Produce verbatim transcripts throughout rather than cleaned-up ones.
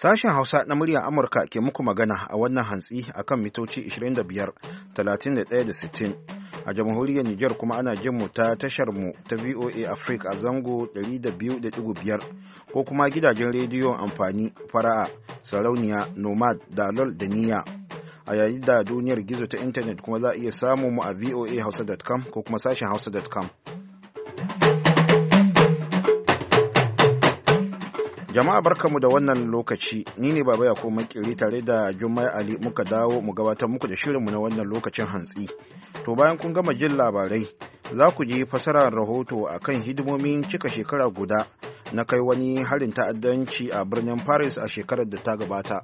Sashen Hausa na muryar Amurka ke muku magana a wannan hantsi akan mitoci ishirin da biyar, talatin da ɗaya da sittin. A jamhuriyar Nijar kuma ana jin mu ta tashar mu ta V O A Africa a zango ɗari da biyu da ɗigo biyar ko kuma gidajen rediyon amfani fara'a, sarauniya, nomad, dalol da niyya. A yayin da duniyar gizo ta intanet kuma za a iya samu mu a voa hausa dot com ko kuma sashen hausa dot com. Jama'a barkamu da wannan lokaci, ni ne Baba Yakubu Makiri tare da Jummai Ali muka dawo mu gabatar muku da shirinmu na wannan lokacin hantsi. To bayan kun gama jin labarai, za ku ji fasarar rahoto a kan hidimomin cika shekara guda na kai wani harin ta'addanci a birnin Paris a shekarar da ta gabata.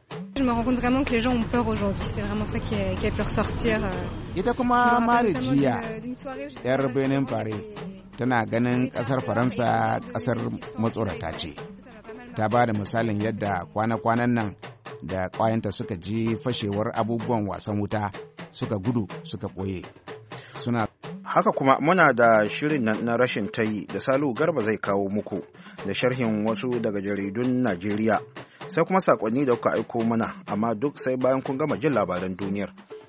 Ita kuma Marijiya, 'yar Benin Paris, tana ganin ƙasar Faransa ƙasar matsorata ce. Ta ba da misalin yadda kwana-kwanan nan da ƙwayanta suka ji fashewar abubuwan wasan wuta suka gudu suka ɓoye. Suna haka kuma muna da shirin na rashin tayi da Salu Garba zai kawo muku da sharhin wasu daga jaridun Najeriya. Sai kuma sakonni da kuka aiko mana, amma duk sai bayan kun gama jin labaran duniyar.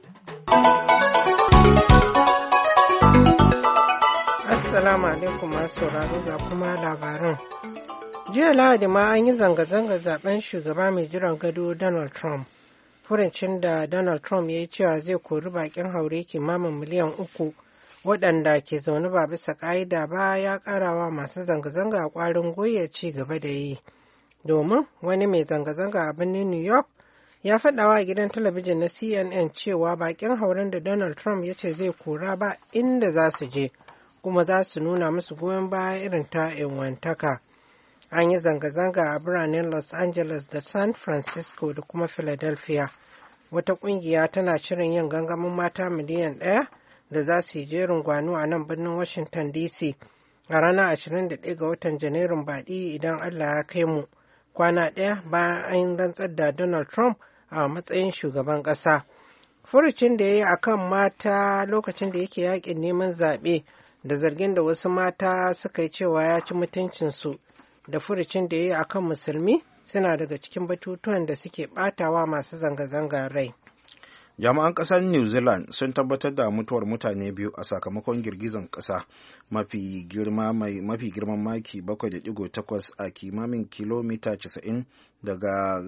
Assalamu alaikum masu sauraro ga kuma labaran. Jiya Lahadi ma an yi zanga-zanga zaben shugaba mai jiran gado Donald Trump. Furincin da Donald Trump ya yi cewa zai kori bakin haure kimanin miliyan uku waɗanda ke zaune ba bisa ƙa'ida ba ya ƙarawa masu zanga-zanga a ƙwarin gwiwa ci gaba da yi. Domin wani mai zanga-zanga a birnin New York ya faɗawa gidan talabijin na C N N cewa bakin hauren da Donald Trump ya ce zai kora ba inda za su je, kuma za su nuna musu goyon baya irin ta wantaka. An yi zanga-zanga a biranen Los Angeles da San Francisco da kuma Philadelphia. Wata ƙungiya tana shirin yin gangamin mata miliyan ɗaya da za su yi jerin gwano a nan birnin Washington D C a ranar ashirin da ɗaya ga watan Janairun baɗi idan Allah ya kai mu. Kwana ɗaya bayan an rantsar da Donald Trump a matsayin shugaban ƙasa. Furucin da ya yi a kan mata lokacin da yake yaƙin neman zaɓe da zargin da wasu mata suka yi cewa ya ci mutuncinsu da furucin da ya yi a kan musulmi suna daga cikin batutuwan da suke ɓatawa masu zanga-zanga rai. Jami'an ƙasar New Zealand sun tabbatar da mutuwar mutane biyu a sakamakon girgizan ƙasa mafi girma mai mafi girman maki bakwai da ɗigo takwas a kimamin kilomita casa'in daga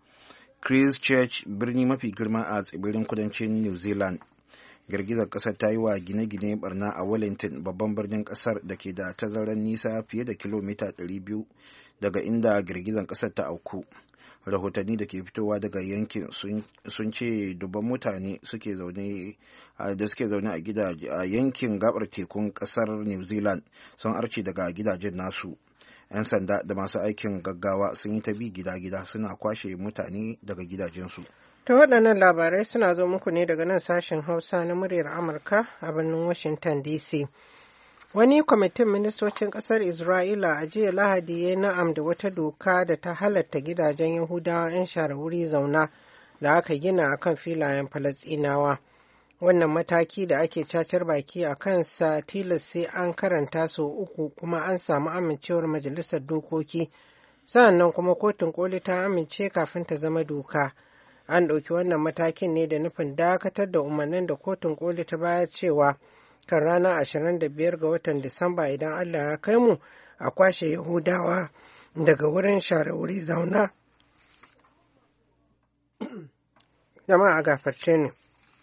Christchurch, birni mafi girma a tsibirin kudancin New Zealand. Girgizar ƙasar ta yi wa gine-gine barna a Wellington, babban birnin ƙasar da ke da tazarar nisa fiye da kilomita ɗari biyu daga inda girgizar ƙasar ta auku. Rahotanni da ke fitowa daga yankin sun ce dubban mutane suke zaune da suke zaune a gidaje a yankin gabar tekun ƙasar New Zealand sun arce daga gidajen nasu. 'Yan sanda da masu aikin gaggawa sun yi ta bi gida-gida suna kwashe mutane daga gidajensu. Ta waɗannan labarai suna zo muku ne daga nan sashen Hausa na muryar Amurka a birnin Washington D C. Wani kwamitin ministocin ƙasar Isra'ila a jiya Lahadi ya na'am da wata doka da ta halatta gidajen Yahudawa 'yan share wuri zauna da aka gina a kan filayen Falasɗinawa. Wannan mataki da ake cacar baki a kansa tilas sai an karanta sau uku kuma an samu amincewar Majalisar Dokoki, sa'annan kuma Kotun Koli ta amince kafin ta zama doka. An ɗauki wannan matakin ne da nufin dakatar da umarnin da Kotun Koli ta bayar cewa kan ranar ashirin da biyar ga watan Disamba idan Allah ya kai mu a kwashe Yahudawa daga wurin share wuri zauna. Jama'a gafarce ne.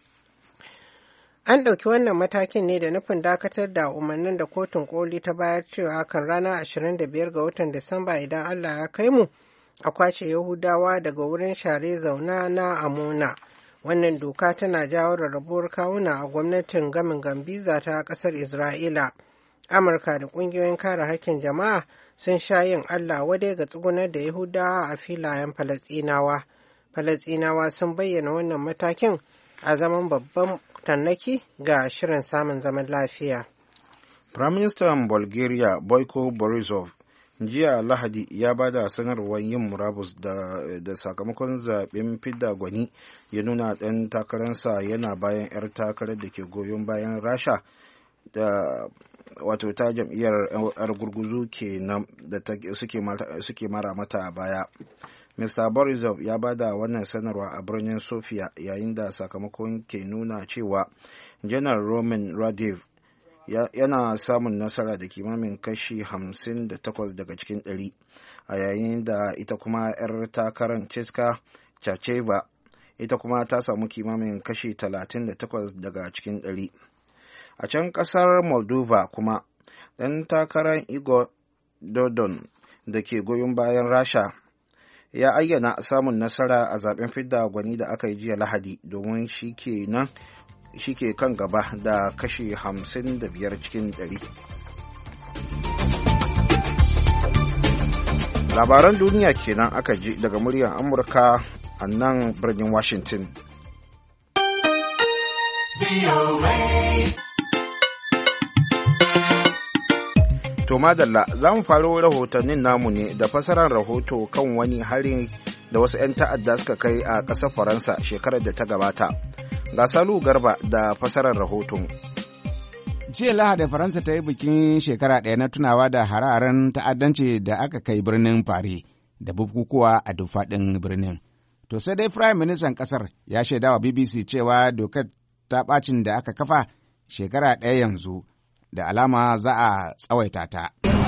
An ɗauki wannan matakin ne da nufin dakatar da umarnin da Kotun Koli ta bayar cewa kan ranar ashirin da biyar ga watan Disamba idan Allah ya kai mu a kwashe Yahudawa daga wurin share zauna na Amona. Wannan doka tana jawo rarrabuwar kawuna a gwamnatin gamin Gambiza ta ƙasar Isra'ila. Amurka da ƙungiyoyin kare haƙƙin jama'a sun sha yin Allah wadai ga tsugunar da Yahudawa a filayen Falasɗinawa. Falasɗinawa sun bayyana wannan matakin a zaman babban tannaki ga shirin samun zaman lafiya. Firaministan Bulgaria Boyko Borisov jiya Lahadi ya ba da sanarwar yin murabus da, da sakamakon zaben fidda gwani ya nuna ɗan takararsa yana bayan 'yar takarar da ke goyon bayan Rasha da wato ta jam'iyyar 'yar gurguzu ke nan da suke mara mata baya. Mista Borisov ya bada wannan sanarwa a birnin Sofia yayin da sakamakon ke nuna cewa janar Roman Radev yana samun nasara da kimamin kashi hamsin da takwas daga cikin ɗari, a yayin da ita kuma 'yar takarar Chiska Chacheva ita kuma ta samu kimamin kashi talatin da takwas daga cikin ɗari. A can ƙasar Moldova kuma ɗan takarar Igor Dodon da ke goyon bayan Rasha ya ayyana samun nasara a zaben fidda gwani da aka yi jiya Lahadi, domin shi ke nan shi ke kan gaba da kashi hamsin da biyar cikin ɗari. Labaran duniya kenan aka ji daga muryar Amurka a nan birnin Washington. To madalla, za mu faro rahotannin namu ne da fasarar rahoto kan wani hari da wasu 'yan ta'adda suka kai a ƙasar Faransa shekarar da ta gabata. Ga Salu Garba da fasarar rahoton. Jiya Lahadi Faransa ta yi bikin shekara ɗaya na tunawa da hararen ta'addanci da aka kai birnin Paris da bukukuwa a duk faɗin birnin. To sai dai Firayim Ministan ƙasar ya shaidawa B B C cewa dokar ta ɓacin da aka kafa shekara ɗaya yanzu da alama za a tsawaita ta.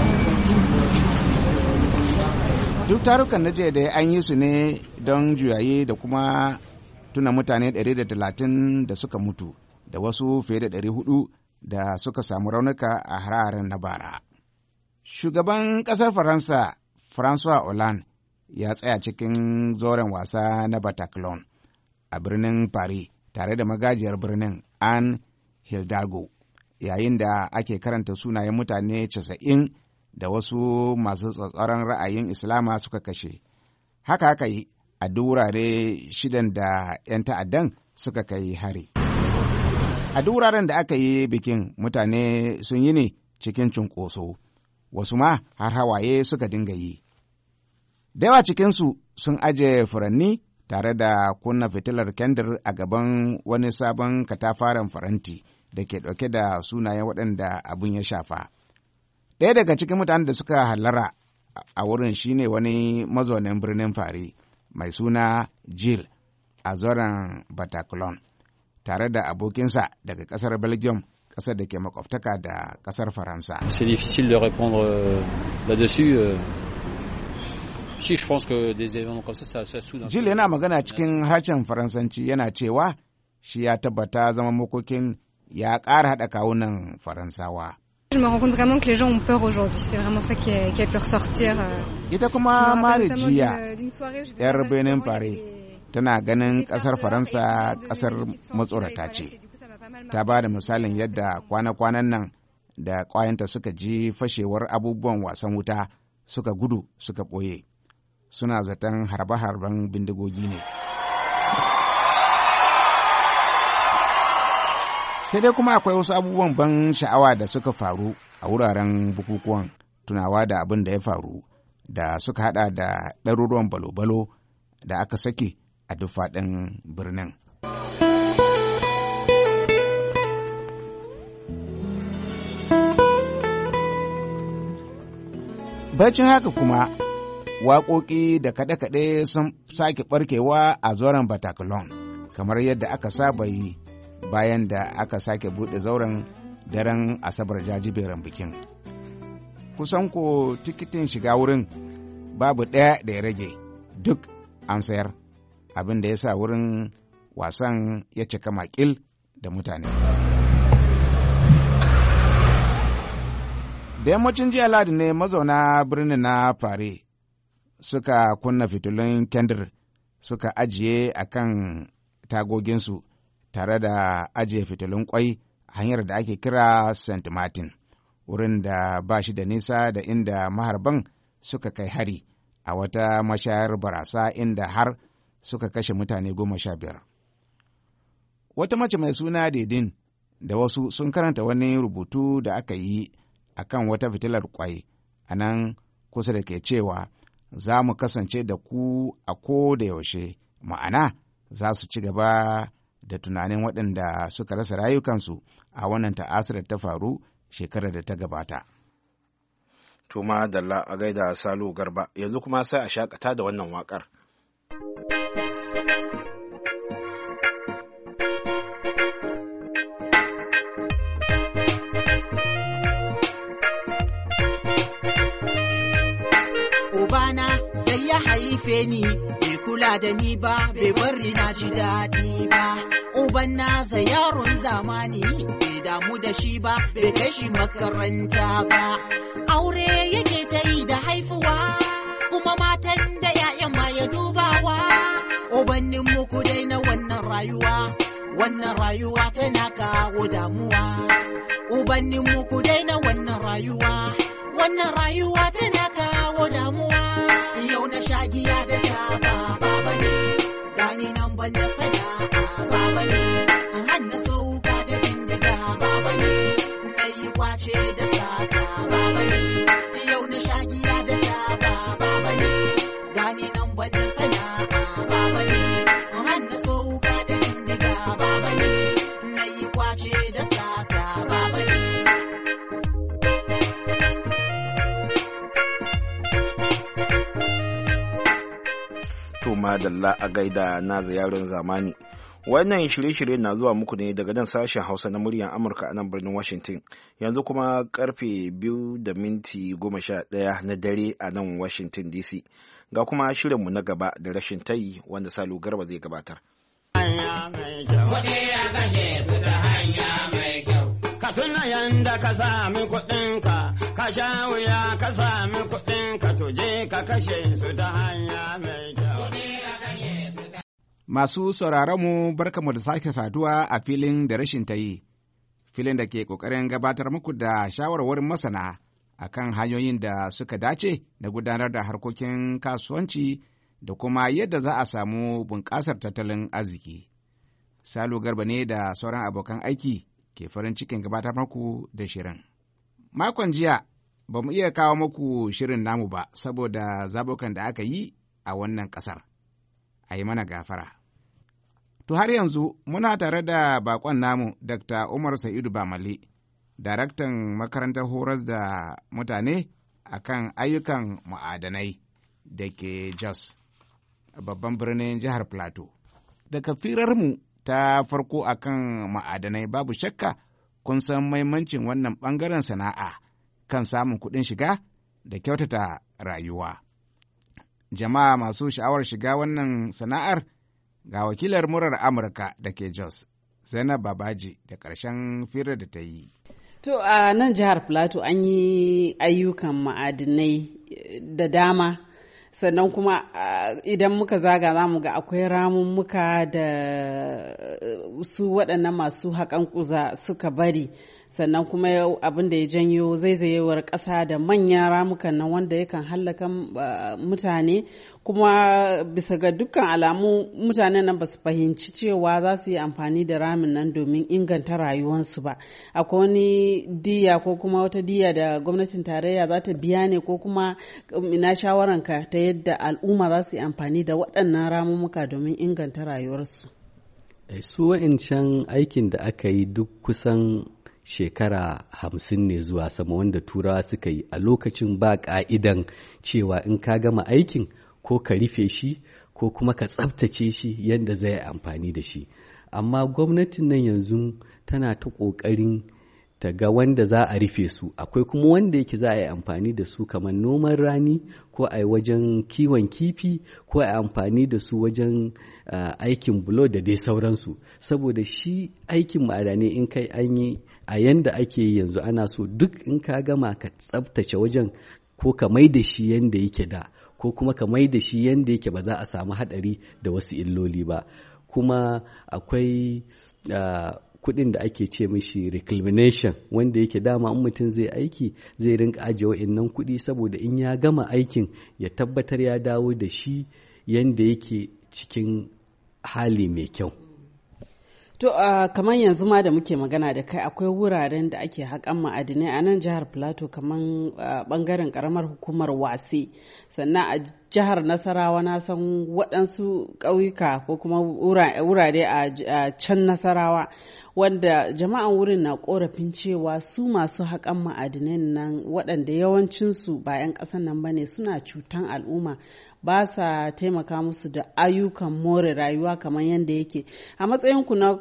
Duk tarukan na jiya da an yi su ne don juyayi da kuma tuna mutane ɗari da talatin da suka mutu da wasu fiye da ɗari hudu da suka samu raunuka a hararen na bara. Shugaban ƙasar Faransa, François Hollande, ya tsaya cikin zauren wasa na Bataclan a birnin Paris tare da magajiyar birnin Anne Hidalgo, yayin da ake karanta sunayen mutane casa'in da wasu masu tsatsaran ra'ayin Islama suka kashe. Haka haka yi a duk wurare shidan da 'yan ta'addan suka kai hari. A duk wuraren da aka yi bikin mutane sun yi ne cikin cunkoso, wasu ma har hawaye suka dinga yi. Da yawa cikinsu sun aje furanni tare da kunna fitilar kendir a gaban wani sabon katafaren faranti da ke ɗauke da sunayen waɗanda abin ya shafa. Ɗaya daga cikin mutanen da suka hallara a wurin shine wani mazaunin birnin Paris mai suna Jill a zoren Bataclan, tare da abokinsa daga ƙasar Belgium, ƙasar da ke makwabtaka da ƙasar Faransa. C'est difficile de répondre là-dessus. Si je pense que des événements comme ça, ça, ça soudain. Jill yana magana cikin harshen Faransanci, yana cewa shi ya tabbata zaman makokin ya ƙara haɗa kawunan Faransawa. Je me rends compte vraiment que les gens ont peur aujourd'hui. C'est vraiment ça qui a, qui a pu ressortir. Ita kuma Marijiya, yar Benin Paris, tana ganin ƙasar Faransa ƙasar matsorata ce. Ta ba da misalin yadda kwana-kwanan nan da ƙwayanta suka ji fashewar abubuwan wasan wuta suka gudu suka ɓoye. Suna zaton harbe-harben bindigogi ne. Sai dai kuma akwai wasu abubuwan ban sha'awa da suka faru a wuraren bukukuwan tunawa da abin da ya faru, da suka hada da ɗaruruwan balo-balo da aka sake a duk faɗin birnin. Bacin haka kuma, waƙoƙi da kaɗe-kaɗe sun sake ɓarkewa a zoren Bataclan, kamar yadda aka saba yi bayan da aka sake buɗe zauren daren Asabar jajiberin bikin. Kusan ko tikitin shiga wurin babu ɗaya da ya rage, duk an sayar, abin da ya sa wurin wasan ya cika makil da mutane. Da yammacin jiya Ladi ne mazauna birnin na Paris suka kunna fitilun kendir suka ajiye a kan tagoginsu tare da ajiye fitilun kwai a hanyar da ake kira Saint Martin, wurin da ba shi da nisa da inda maharban suka kai hari a wata mashayar barasa inda har suka kashe mutane goma sha biyar. Wata mace mai suna Dedin da wasu sun karanta wani rubutu da aka yi a kan wata fitilar kwai a nan kusa da ke cewa za mu kasance da ku a ko da yaushe, ma'ana za su ci gaba da tunanin waɗanda suka rasa rayukansu a wannan ta'asirar ta faru shekarar da ta gabata. Tuma Dalla a gaida Salu Garba, yanzu kuma sai a shakata da wannan waƙar. haife ni bai kula da ni ba bai bari na ji daɗi ba. Uban nasa yaron zamani bai damu da shi ba bai kai shi makaranta ba. Aure yake ta yi da haifuwa kuma matan da ‘ya'yan ma ya dubawa. Ubannin muku dai na wannan rayuwa, wannan rayuwa tana kawo damuwa. Ubannin muku dai na wannan rayuwa, wannan rayuwa tana kawo damuwa. Yau na shagiya da taba baba ne, gani nan ban da sana'a baba ne, har na sauka da bindiga baba ne, na yi kwace da sata baba ne. Yau na shagiya da taba baba ne, gani nan ban da sana'a baba ne, har na sauka da bindiga baba ne, na yi kwace da sata baba ne. To madalla a gaida na yaron zamani. Wannan shirye-shirye na zuwa muku ne daga nan sashen Hausa na muryar Amurka a nan birnin Washington. Yanzu kuma karfe biyu da minti goma sha ɗaya na dare a nan Washington D C. Ga kuma shirinmu na gaba da rashin tayi wanda Salu Garba zai gabatar. Ka tuna yanda ka sami kuɗinka, ka sha wuya ka sami kuɗinka, to je ka kashe su ta hanya mai kyau. Masu sauraronmu barkamu da sake saduwa a filin da rashin ta yi, filin da ke ƙoƙarin gabatar muku da shawarwarin masana a kan hanyoyin da suka dace na gudanar da harkokin kasuwanci da kuma yadda za a samu bunƙasar tattalin arziki. Salu Garba ne da sauran abokan aiki ke farin cikin gabatar muku da shirin. Makon jiya ba mu iya kawo muku shirin namu ba saboda zabukan da aka yi a wannan ƙasar. A yi mana gafara. To har yanzu muna tare da bakon namu Dakta Umar Sa'idu Bamali, daraktan makarantar horas da mutane a kan ayyukan ma'adanai da ke Jos, babban birnin jihar Plateau. Daga firarmu ta farko a kan ma'adanai babu shakka kun san mahimmancin wannan ɓangaren sana'a kan samun kuɗin shiga da kyautata rayuwa. Jama'a masu sha'awar shiga wannan sana'ar ga wakilar murar Amurka da ke Jos, Zainab Babaji da ƙarshen firar da ta yi. To a nan jihar Plateau an yi ayyukan ma'adinai da dama, sannan kuma idan muka zaga za mu ga akwai ramummuka da su waɗannan masu haƙan kuza suka bari, sannan kuma abin da ya janyo zaizayewar ƙasa da manyan ramukan nan wanda yakan hallaka mutane, kuma bisa ga dukkan alamu mutanen nan ba su fahimci cewa za su yi amfani da ramin nan domin inganta rayuwarsu ba. Akwai wani diya ko kuma wata diya da gwamnatin tarayya za ta biya ne, ko kuma ina shawaranka ta yadda al'umma za su yi amfani da waɗannan ramummuka domin inganta rayuwarsu? Su wa'incan aikin da aka yi duk kusan shekara hamsin ne zuwa sama wanda turawa suka yi, a lokacin ba ka'idan cewa in ka gama aikin ko ka rufe shi ko kuma ka tsabtace shi yadda zai amfani da shi. Amma gwamnatin nan yanzu tana ta ƙoƙarin ta ga wanda za a rufe su, akwai kuma wanda yake za a yi amfani da su kamar noman rani, ko a yi wajen kiwon kifi, ko a yi amfani da su wajen uh, aikin bulo da dai sauransu. Saboda shi aikin ma'adanai in kai an yi a yanda ake yi yanzu, ana so duk in ka gama ka tsabtace wajen, ko ka mai da shi yanda yake da, ko kuma ka mai da shi yanda yake ba za a samu haɗari da wasu illoli ba. Kuma akwai uh, kuɗin da ake ce mishi reclamation, wanda yake dama in mutum zai aiki zai rinka ajiye wa'innan kuɗi, saboda in ya gama aikin ya tabbatar ya dawo da shi yanda yake cikin hali mai kyau. To uh, kamar yanzu ma da muke magana da kai, akwai wuraren da ake haƙan ma'adinai a nan jihar Plateau, kamar uh, ɓangaren ƙaramar hukumar Wase, sannan a jihar Nasarawa na san waɗansu ƙauyuka ko kuma wurare a can Nasarawa, wanda jama'an wurin na ƙorafin cewa su masu haƙan ma'adinai nan waɗanda yawancinsu ba 'yan ƙasan nan ba ne, suna cutan al'umma, ba sa taimaka musu da ayyukan more rayuwa kamar yadda yake. A matsayinku na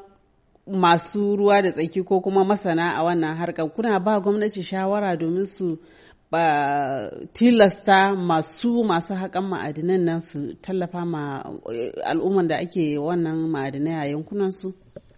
masu ruwa da tsaki ko kuma masana a wannan harkar, kuna ba gwamnati shawara domin su ba tilasta masu masu haƙan ma'adinan nan su tallafa ma al'umman da ake wannan ma'adinai a yankunansu?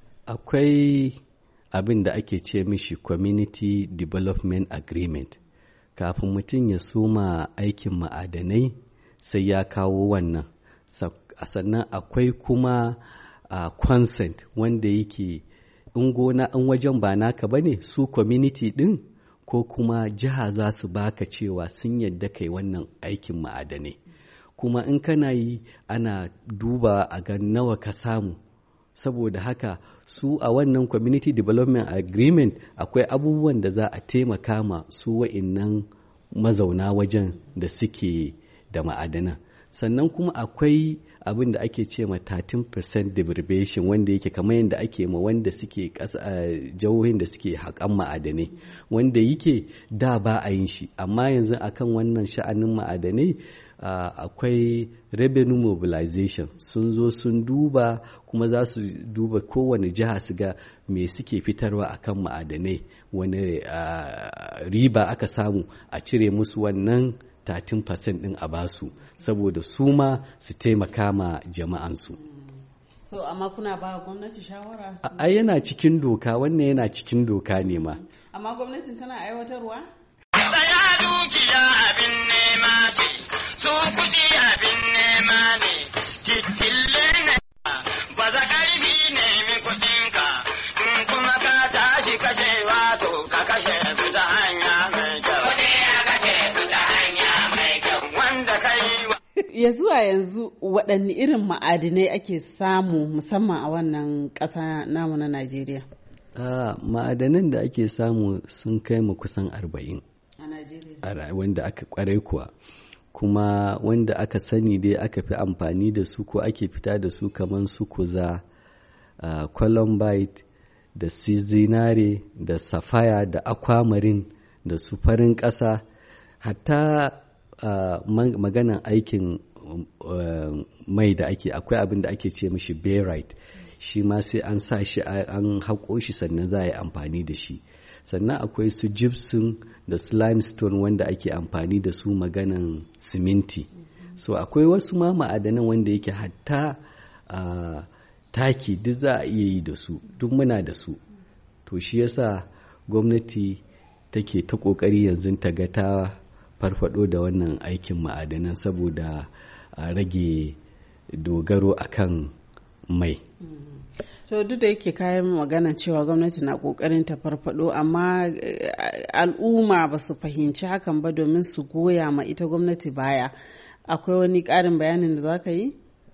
Akwai abin da ake ce mishi community development agreement. Kafin mutum ya soma aikin ma'adanai sai ya kawo wannan. Sannan akwai kuma uh, consent wanda yake in gona in wajen ba naka bane su community din ko kuma jiha za su baka cewa sun yadda kai wannan aikin ma'adanai. Kuma in kana yi ana duba a ga nawa ka samu. Saboda haka su a wannan community development agreement akwai abubuwan da za a taimaka ma su wa'innan mazauna wajen da suke da ma'adanan. Sannan kuma akwai abin da ake ce ma thirteen percent deprivation wanda yake kamar yadda ake ma wanda suke jihohin da suke haƙan ma'adanai, wanda yake da ba a yin shi, amma yanzu akan wannan sha'anin ma'adanai uh, akwai revenue mobilization sun zo sun duba kuma za su duba kowane jiha su ga me suke fitarwa akan ma'adanai, wani uh, riba aka samu a cire musu wannan thirteen percent din a basu saboda su ma su taimaka ma jama'ansu. So amma kuna ba gwamnati shawara? A yana cikin doka, wannan yana cikin doka ne ma. Amma gwamnatin tana aiwatarwa? Tsaya dukiya abin nema ce, su kuɗi abin nema ne, titille ne ba za ƙarfi nemi kuɗinka, in kuma ka tashi kashe wato ka kashe su ta hanya mai kyau. Kuɗi ya kashe su ta hanya mai kyau. Wanda ka yi wa. Ya zuwa yanzu waɗanne irin ma'adinai ake samu musamman a wannan ƙasa namu na Najeriya? Uh, ma'adanan da ake samu sun kai mu kusan arba'in. Wanda aka kwarai kuwa, kuma wanda aka sani dai aka fi amfani da su ko ake fita da su kamar su kuza, uh, columbite da zinare da safaya da aquamarine da su farin ƙasa, hatta uh, maganan aikin uh, mai da ake akwai abin da ake ce mishi barite, shi ma sai an sa shi an haƙo shi sannan za a yi amfani da shi. Sannan akwai su gypsum da su limestone wanda ake amfani da su maganan siminti. So akwai wasu ma ma'adanan wanda yake hatta uh, taki duk za a iya yi da su, duk muna da su. To shi yasa gwamnati take ta kokari yanzu ta ga ta farfado da wannan aikin ma'adanan saboda a rage dogaro akan mai. To duk da yake kayan magana cewa gwamnati na kokarin ta farfado, amma al'umma ba su fahimci hakan ba domin su goya ma ita gwamnati baya. Akwai wani ƙarin bayanin da za ka yi?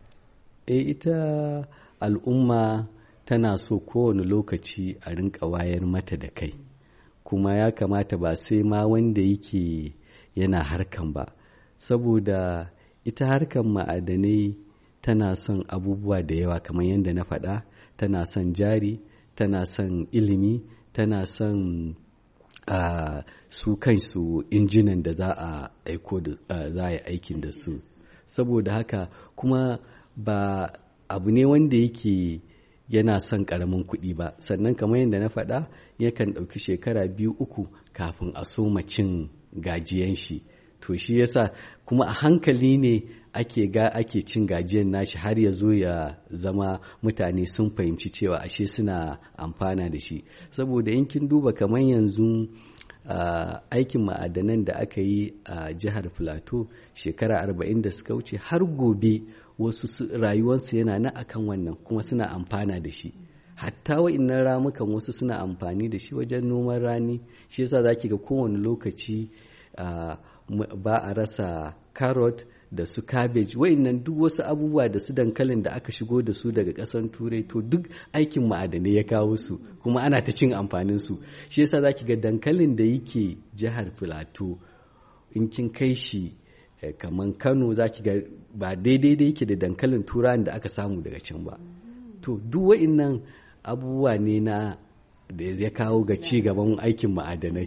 E ita al'umma tana so kowane lokaci a rinka wayar mata da kai, kuma ya kamata ba sai ma wanda yake yana harkan ba, saboda ita harkan ma'adanai tana son abubuwa da yawa kamar yadda na faɗa. Tana son jari, tana son ilimi, tana son uh, su kansu injinan da za a aiko da uh, za a yi aikin da su. Saboda haka kuma ba abu ne wanda yake yana son ƙaramin kuɗi ba, sannan kamar yadda na faɗa yakan ɗauki shekara biyu uku kafin a soma cin gajiyan shi. To shi yasa kuma a hankali ne ake ga ake cin gajiyan nashi har ya zo ya zama mutane sun fahimci cewa ashe suna amfana da shi. Saboda in kin duba kamar yanzu uh, aikin ma'adanan da aka yi a uh, jihar Plateau shekara arba'in da suka wuce har gobe wasu rayuwarsu yana na akan wannan kuma suna amfana da shi. Hatta wa'innan ramukan wasu suna amfani da shi wajen noman rani. Shi yasa zaki ga kowane lokaci uh, ba a rasa carrot da su cabbage, wa'innan duk wasu abubuwa da su dankalin da aka shigo da su daga ƙasan turai, to duk aikin ma'adanai ya kawo su kuma ana ta cin amfanin su. Shi yasa zaki ga dankalin da yake jihar Plateau in kin kai shi eh, kaman Kano zaki ga ba daidai da yake da dankalin turawan da aka samu daga can ba. To duk wa'innan abubuwa ne na da ya kawo ga ci gaban aikin ma'adanai.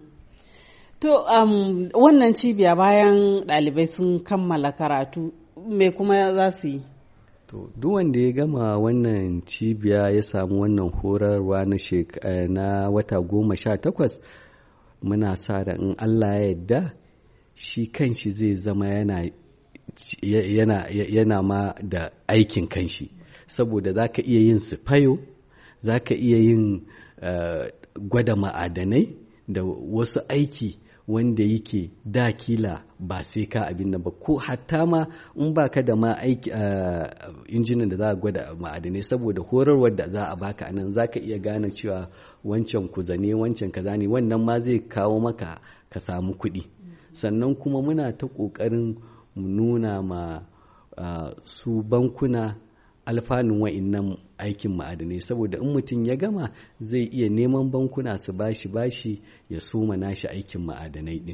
To um, wannan cibiya bayan ɗalibai sun kammala karatu me kuma za su yi? To duk wanda ya gama wannan cibiya ya samu wannan horarwa na, na wata goma sha takwas muna sa da in Allah ya yarda shi kanshi zai zama yana yana yana ma da aikin kanshi, saboda za ka iya yin sifayo, za ka iya yin uh, gwada ma'adanai da wasu aiki wanda yake da kila ba sai ka abin nan ba, ko hatta ma in baka da ma aiki uh, injinin da za a gwada ma'adanai, saboda horarwar da za a baka anan za ka iya gane cewa wancan kuzane wancan kaza ne, wannan ma zai kawo maka ka samu kuɗi. Sannan kuma muna ta ƙoƙarin mu nuna ma uh, su bankuna alfanun wa'innan aikin ma'adanai, saboda in mutum ya gama zai iya neman bankuna su bashi bashi ya soma nashi aikin ma'adanai din.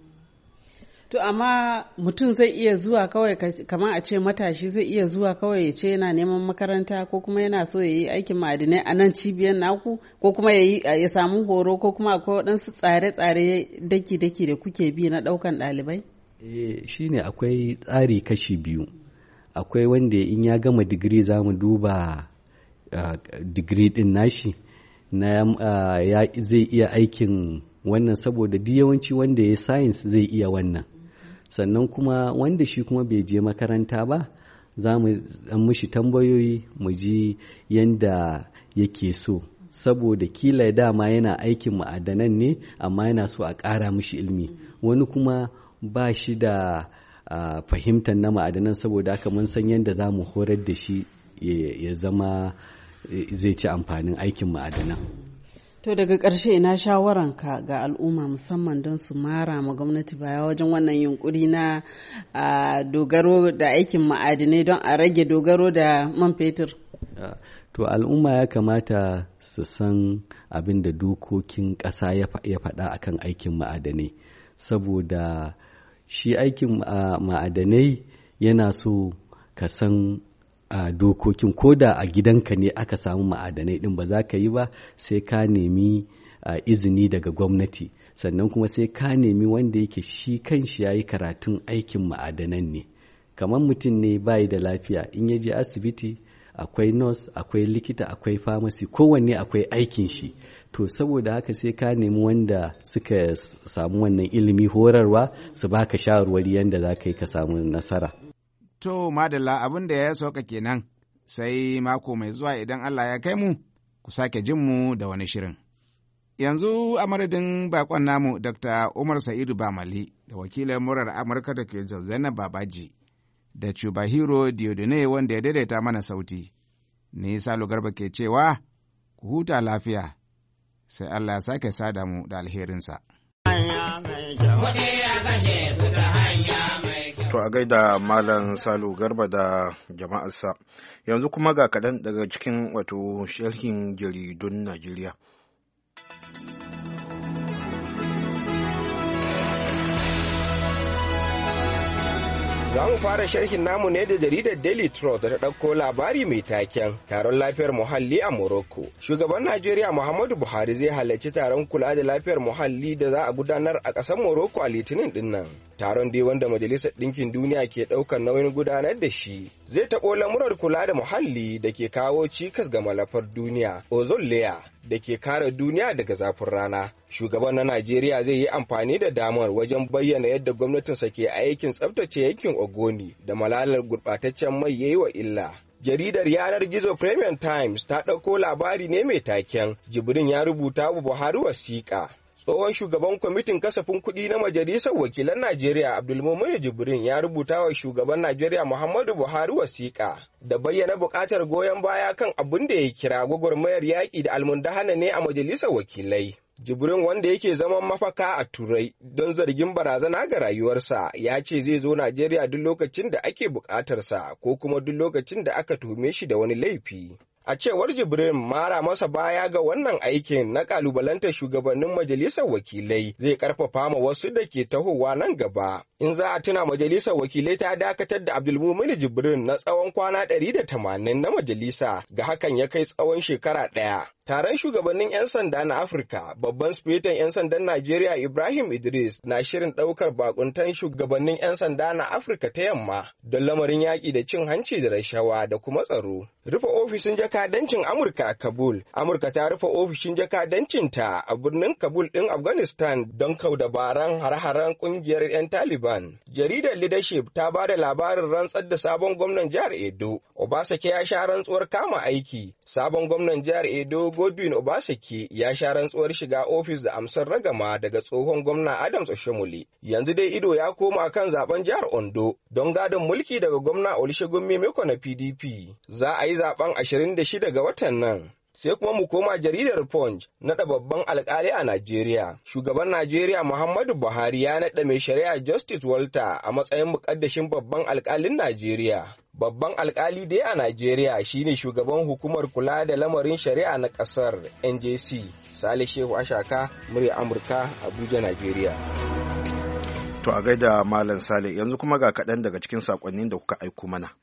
To amma mutum zai iya zuwa kawai, kamar a ce matashi zai iya zuwa kawai ya ce yana neman makaranta ko kuma yana so ya yi aikin ma'adanai a nan cibiyar naku, ko kuma ya samu horo, ko kuma akwai waɗansu tsare-tsare daki-daki da kuke bi na ɗaukan ɗalibai? Eh, shine akwai tsari kashi biyu. Akwai wanda in ya gama digiri za mu duba uh, digiri din nashi na uh, ya zai iya aikin wannan, saboda duk yawanci wanda ya science zai iya wannan. Sannan kuma wanda shi kuma bai je makaranta ba, za mu dan mishi tambayoyi mu ji yanda yake so, saboda kila dama yana aikin ma'adanan ne amma yana so a ƙara mishi ilmi. Wani kuma ba shi da Uh, fahimtar na ma'adanan, saboda haka mun san yadda za mu horar da shi ya zama zai ci amfanin aikin ma'adanan. To daga ƙarshe ina shawaranka ga al'umma musamman don su mara ma gwamnati baya wajen wannan yunkuri na uh, dogaro da aikin ma'adinai don a rage dogaro da man fetur? Uh, to al'umma ya kamata su san abin da dokokin ƙasa ya faɗa akan aikin ma'adanai, saboda shi aikin uh, ma'adanai yana so ka san uh, dokokin, ko da a gidanka ne aka samu ma'adanai din ba za ka yi ba sai ka nemi uh, izini daga gwamnati, sannan kuma sai ka nemi wanda yake shi kanshi ya yi karatun aikin ma'adanan ne. Kamar mutum ne bayi da lafiya, in ya je asibiti akwai nurse, akwai likita, akwai pharmacy, kowanne akwai aikin shi. To saboda haka sai ka nemi wanda suka samu wannan ilimi horarwa su baka shawarwari yadda za ka yi ka samu nasara. To madalla, abin da ya sauka kenan, sai mako mai zuwa idan Allah ya kai mu ku sake jin mu da wani shirin. Yanzu a madadin bakon namu Doctor Umar Sa'idu Bamali da wakilin murar Amurka da ke Zainab Babaji da Chubahiro Diodone wanda ya daidaita mana sauti. Ni Salo Garba ke cewa ku huta lafiya. Sai Allah ya sake sada mu da alherinsa. To a gaida Malam Salu Garba da jama'arsa. Yanzu kuma ga kaɗan daga cikin wato sharhin jaridun Najeriya. Za mu fara sharhin namu ne da jaridar Daily Trust da ta ɗauko labari mai taken taron lafiyar muhalli a Morocco. Shugaban Najeriya Muhammadu Buhari zai halarci taron kula da lafiyar muhalli da za a gudanar a ƙasar Morocco a Litinin ɗin nan. Taron dai wanda Majalisar Ɗinkin Duniya ke ɗaukar nauyin gudanar da shi zai taɓo lamurar kula da muhalli da ke kawo cikas ga malafar duniya, ozone layer, da ke kare duniya daga zafin rana. Shugaban na Najeriya zai yi amfani da damar wajen bayyana yadda gwamnatinsa ke aikin tsabtace yankin Ogoni da malalar gurɓataccen mai yayi wa illa. Jaridar yanar gizo Premium Times ta ɗauko labari ne mai taken Jibrin ya rubuta wa Buhari wasiƙa. Tsohon shugaban kwamitin kasafin kuɗi na Majalisar Wakilan Najeriya Abdulmumin Jibrin ya rubuta wa shugaban Najeriya Muhammadu Buhari wasiƙa da bayyana buƙatar goyon baya kan abin da ya kira gwagwarmayar yaƙi da almundahana ne a Majalisar Wakilai. Jibrin, wanda yake zaman mafaka a Turai don zargin barazana ga rayuwarsa, ya ce zai zo Najeriya duk lokacin da ake buƙatarsa ko kuma duk lokacin da aka tuhume shi da wani laifi. A cewar Jibrin, mara masa baya ga wannan aikin na kalubalantar shugabannin majalisar wakilai zai karfafa ma wasu da ke tahowa nan gaba. In za a tuna, majalisar wakilai ta dakatar da Abdulmumin Jibrin na tsawon kwana ɗari da tamanin na majalisa, ga hakan ya kai tsawon shekara ɗaya. Taron shugabannin 'yan sanda na Afirka, babban sufeton 'yan sandan Najeriya Ibrahim Idris na shirin ɗaukar bakuntan shugabannin 'yan sanda na Afirka ta yamma don lamarin yaƙi da cin hanci da rashawa da kuma tsaro. Rufe ofishin jakadancin Amurka a Kabul. Amurka ta rufe ofishin jakadancinta a birnin Kabul ɗin Afghanistan don kau dabaran hare-haren ƙungiyar 'yan Taliban. Jaridar Leadership ta ba da labarin rantsar da sabon gwamnan jihar Edo. Obasake ya sha rantsuwar kama aiki. Sabon gwamnan jihar Edo Godwin Obasake ya sha rantsuwar shiga ofis da amsar ragama daga tsohon gwamna Adams Oshomole. Yanzu dai ido ya koma kan zaben jihar Ondo don gadon mulki daga gwamna Olusegun Memeko na P D P. Za a yi zaben ashirin da shida ga watan nan. Sai kuma mu koma jaridar Punch naɗa babban alƙali a Najeriya. Shugaban Najeriya Muhammadu Buhari ya naɗa mai shari'a Justice Walter a matsayin muƙaddashin babban alƙalin Najeriya. Babban alƙali dai a Najeriya shine shugaban hukumar kula da lamarin shari'a na ƙasar N J C. Salih Shehu Ashaka, murya Amurka, Abuja, Najeriya. To a gaida Malam Salih, yanzu kuma ga kaɗan daga cikin saƙonnin da kuka aiko mana.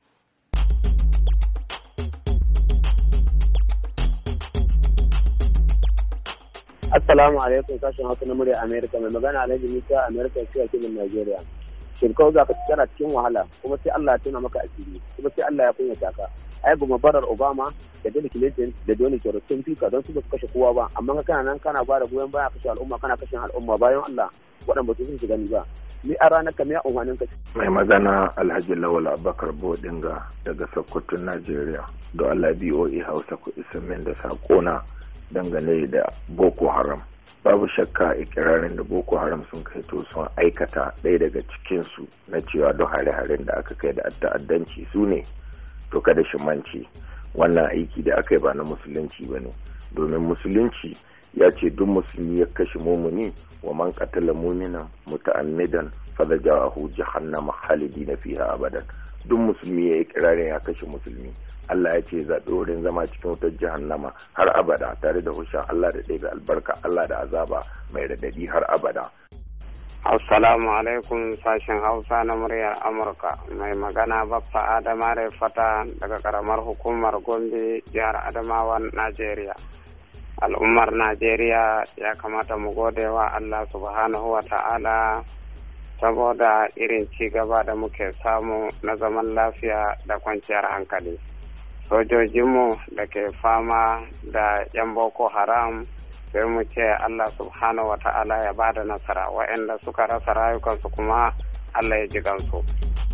Assalamu alaikum, sashen Hausa na murya Amerika, mai magana Alhaji Musa Amerika cewa kibin Najeriya. Shirkau za ka kana cikin wahala kuma sai Allah ya tuna maka asiri kuma sai Allah ya kunyata ka. Ai goma barar Obama da Bill Clinton da Donald Trump sun fika don su ba su kashe kowa ba, amma ka kana nan kana ba da goyon baya kashe al'umma kana kashe al'umma bayan Allah waɗanda su sun gani ba. Ni a ranar ka me ya umarnin ka. Mai magana Alhaji Lawal Abubakar Bodinga daga Sokoto, Najeriya. Don Allah B O A Hausa ku isa min da sakona dangane da Boko Haram. Babu shakka ikirarin da Boko Haram sun kai to sun aikata ɗaya daga cikinsu na cewa don hare-haren da aka kai da ta'addanci su ne, to kada shi manci wannan aiki da aka yi ba na musulunci ba ne, domin musulunci ya ce duk musulmi ya kashe mumuni wa man qatala mu'minan muta'ammidan fadajahu jahannama khalidina fiha abadan. Duk musulmi ya yi kirarin ya kashe musulmi, Allah ya ce zaɓi wurin zama cikin wutar jahannama har abada tare da hushin Allah da ɗaya albarka Allah da azaba mai radadi har abada. Assalamu alaikum, sashen Hausa na muryar Amurka. Mai magana Baffa Adama Fata daga karamar hukumar Gombe, jihar Adamawan, Najeriya. Al'ummar Najeriya ya kamata mu gode wa Allah subhanahu wa ta'ala saboda irin ci gaba da muke samu na zaman lafiya da kwanciyar hankali. Sojojinmu da ke fama da 'yan Boko Haram sai mu ce Allah subhanahu wa ta'ala ya ba da nasara, waɗanda suka rasa rayukansu kuma Allah ya ji gansu.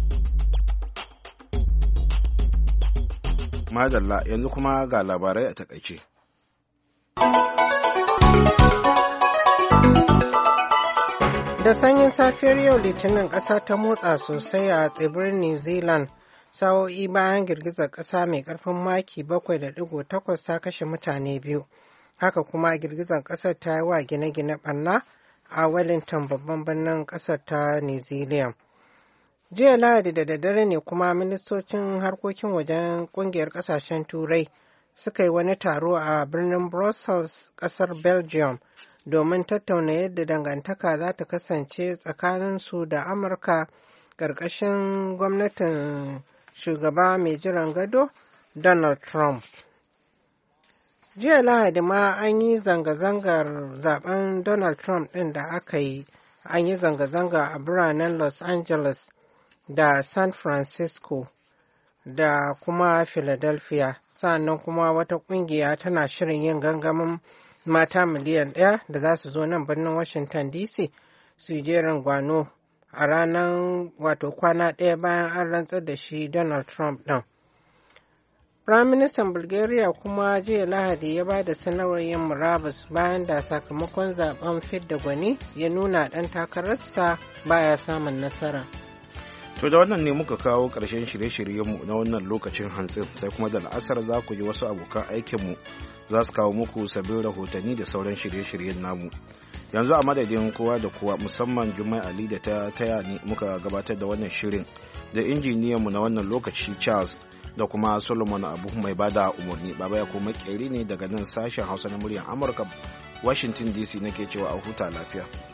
Madalla, yanzu kuma ga labarai a takaice. Da sanyin safiyar yau Litinin ƙasa ta motsa sosai a tsibirin New Zealand sa'o'i bayan girgizar ƙasa mai ƙarfin maki bakwai da ɗigo takwas ta kashe mutane biyu. Haka kuma girgizar ƙasar ta yi wa gine-gine ɓarna a Wellington babban birnin ƙasar ta New Zealand. Jiya Lahadi da daddare ne kuma ministocin harkokin wajen ƙungiyar ƙasashen Turai suka yi wani taro a birnin Brussels, ƙasar Belgium, domin tattauna yadda dangantaka za ta kasance tsakaninsu da Amurka ƙarƙashin gwamnatin shugaba mai jiran gado Donald Trump. Jiya Lahadi ma an yi zanga-zangar zaben Donald Trump ɗin da aka yi, an yi zanga-zanga a biranen Los Angeles da San Francisco da kuma Philadelphia. Sannan kuma wata ƙungiya tana shirin yin gangamin mata miliyan ɗaya da za su zo nan birnin Washington D C su yi jerin gwano a ranar wato kwana ɗaya bayan an rantsar da shi Donald Trump ɗin. Firaministan Bulgaria kuma jiya Lahadi ya ba da sanarwar yin murabus bayan da sakamakon zaben fidda gwani ya nuna ɗan takararsa baya samun nasara. To da wannan ne muka kawo ƙarshen shirye-shiryenmu na wannan lokacin hantsin, sai kuma da la'asar za ku ji wasu abokan aikinmu za su kawo muku sabbin rahotanni da sauran shirye-shiryen namu. Yanzu a madadin kowa da kowa, musamman Jummai Ali da ta taya ni muka gabatar da wannan shirin, da injiniyanmu na wannan lokaci Charles, da kuma Solomon Abu mai bada umarni. Baba ya kuma makeri ne daga nan sashen Hausa na muryar Amurka, Washington D C, nake cewa a huta lafiya.